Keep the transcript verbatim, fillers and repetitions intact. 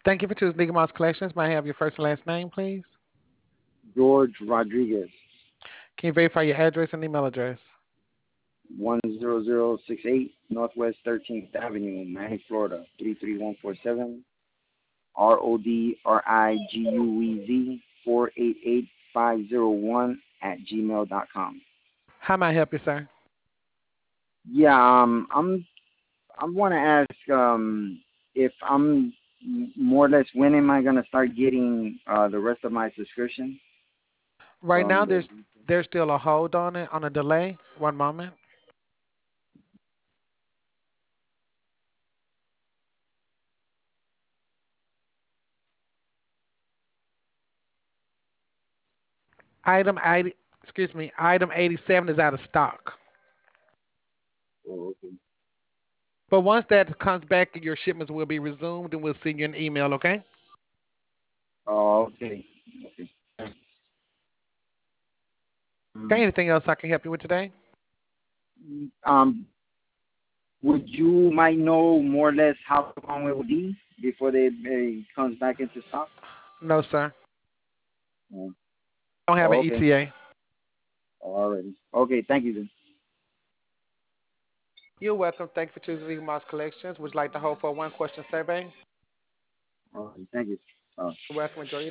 Thank you for choosing Legal Mouse Collections. May I have your first and last name, please? George Rodriguez, Can you verify your address and email address? one zero zero six eight Northwest thirteenth Avenue, Miami, Florida, three three one four seven. R O D R I G U E Z four eight eight five zero one at gmail dot com. How may I help you, sir? Yeah, um, I'm I want to ask um if I'm m- more or less when am I gonna start getting uh the rest of my subscription Right now, from the there's there's still a hold on it, on a delay. One moment. Item eighty, excuse me, item eighty-seven is out of stock. Oh, okay. But once that comes back, your shipments will be resumed, and we'll send you an email. Okay? Oh, okay. Okay. Okay. Um, Anything else I can help you with today? um, would you might know more or less how long it will be before they it comes back into stock? No, sir. Oh, Don't have an oh, okay. E T A. Alrighty. Okay. Thank you then. You're welcome. Thank you for choosing Legal Mouse Collections. Would you like to hold for a one question survey? Alright. Thank you. Uh, You're welcome. Enjoy your